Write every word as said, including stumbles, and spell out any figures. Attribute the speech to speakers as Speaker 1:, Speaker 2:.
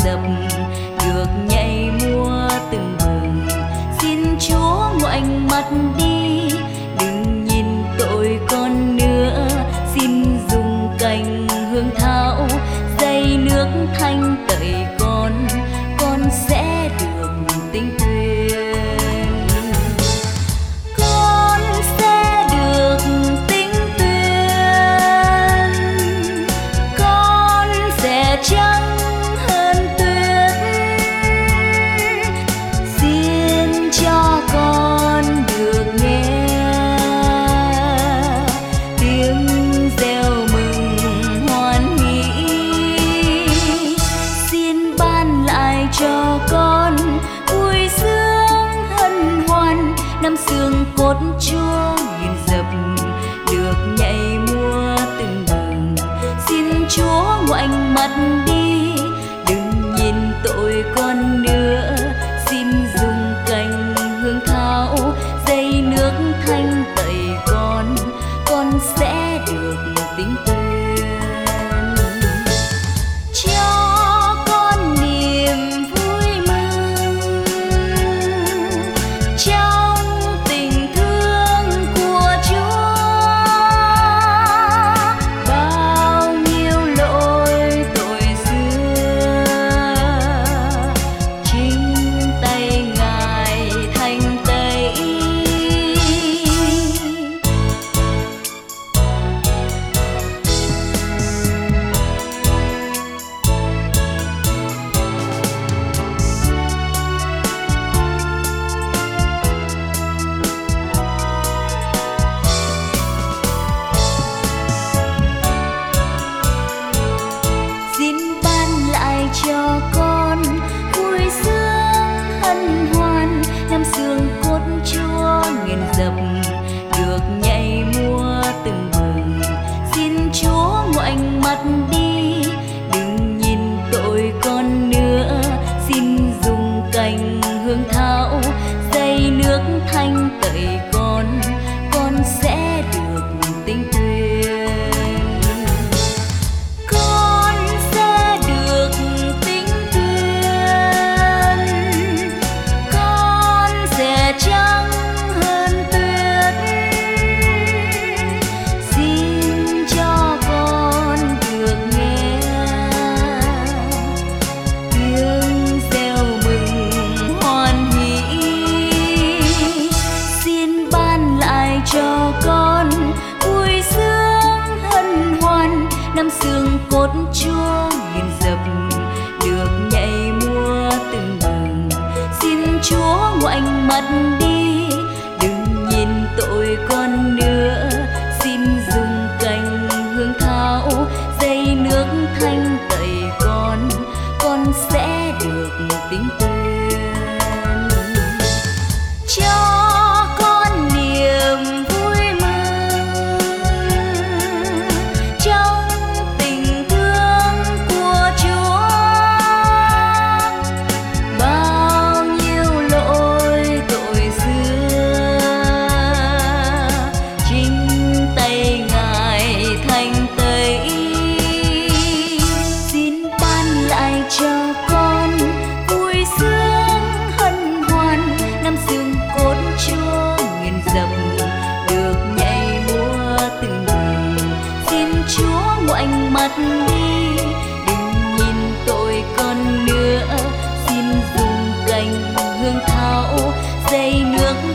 Speaker 1: dập được nhảy múa từng bừng. Xin Chúa ngoảnh mặt đi, đừng nhìn tội con nữa. Xin dùng cành hương thảo dây nước thanh tẩy con, con sẽ được tinh tuyền. Con sẽ được tinh tuyền, con sẽ trắng hơn tuyết. Xin cho con được nghe tiếng reo mừng hoan hỷ. Xin ban lại cho con vui sướng hân hoan, năm xương cốt chúa nghìn dập được nhảy múa từng bừng. Xin Chúa ngoảnh mặt đi, đừng nhìn tội con nữa. Xin dùng cành hương thảo dây nước thanh tẩy con, con sẽ được tinh tuyền. Cho con niềm vui mừng trong tình thương của Chúa. Bao nhiêu lỗi tội xưa chính tay Ngài thanh tẩy. Xin ban lại cho con vui sướng hân hoan, năm xương cốt chúa nghìn dập được nhảy múa từng bừng. Xin Chúa ngoảnh mặt đi, đừng nhìn tội con nữa. Xin dùng cành hương thảo dây nước thanh tẩy con, con sẽ được tinh tuyền. Con sẽ được tinh tuyền, con sẽ trắng hơn tuyết. Xin cho con được nghe tiếng reo mừng hoan hỷ. Xin ban lại cho con vui sướng hân hoan, năm xương cốt chúa nghìn dập được nhảy múa từng bừng. Xin Chúa ngoảnh mặt đi, đừng nhìn tội con nữa. Xin dùng cành hương thảo dây nước thanh tẩy con, con sẽ được tinh tuyền. Cho con niềm vui mừng trong tình thương của Chúa. Bao nhiêu lỗi tội xưa chính tay Ngài thanh tẩy. Xin ban lại cho con vui sướng hân hoan, năm xương cốt chúa nghìn dập được nhảy múa từng bừng. Xin Chúa ngoảnh mặt đi, đừng nhìn tội con nữa. Xin dùng cành hương thảo dây nước